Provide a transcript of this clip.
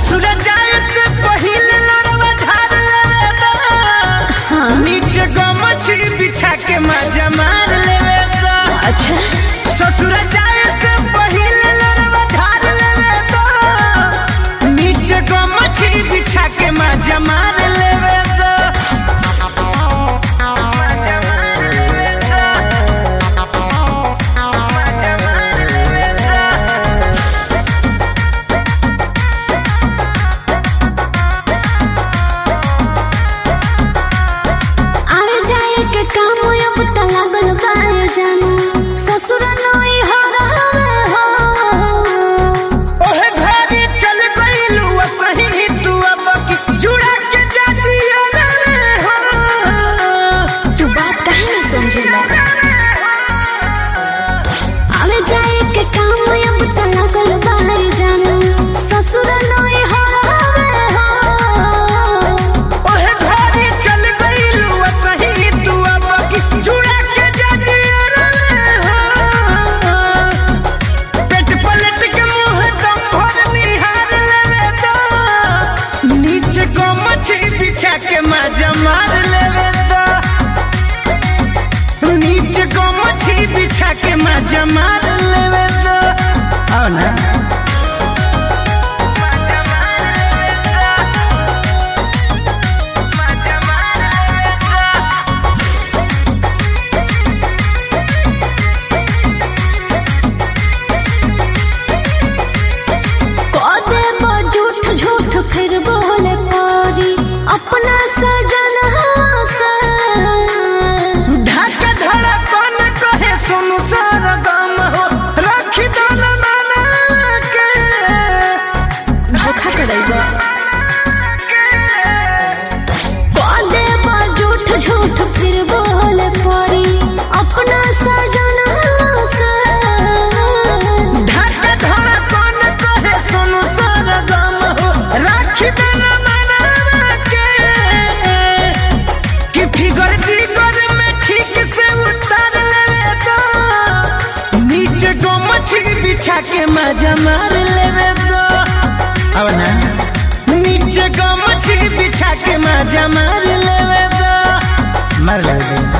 ससुर जाए से पहिले लड़वा झाड़ लेवे दा, नीचे गमछी बिछा के मजा मार लेवे दा। अच्छा ससुर जाए से पहिले लड़वा झाड़ लेवे दा, नीचे गमछी बिछा के मजा मार लेवे दा। काम अब त लागल गाए जानू ससुर नई हरावे हो। ओहे घरी चल गइलू सही तू अब की जुड़ा के जाजिया रे हो। तू बात काहे नहीं समझेला? आवे जाए के काम अब त लागल गाए जानू ससुर नई हरावे हो। ओहे घरी चल गइलू सही तू जुड़ा के जाजिया रे हो। पेट पलट के मुंह दम भर निहार लेवे दा, नीचे गमछी बिछा के मजा मार लेवे दा, नीचे गमछी बिछा के मजा मार लेवे दा। आओ ना झूठ फिर बोले पारी अपना सजन से। ढाका धड़कन कहे सुनु सारा गम हो, रखी दाना नाना के धोखा करेगा। झूठ फिर बोले पारी अपना सजन से। ढाका धड़कन कहे सुनु सारा गम हो, रखी दाना नाना के कि फिगर जिगर में ठीक से उतार लेवे दा, नीचे गमछी बिछा के मजा मार लेवे दा। अब ना नीचे गमछी बिछा के मजा मार लेवे दा, मार लेवे दा।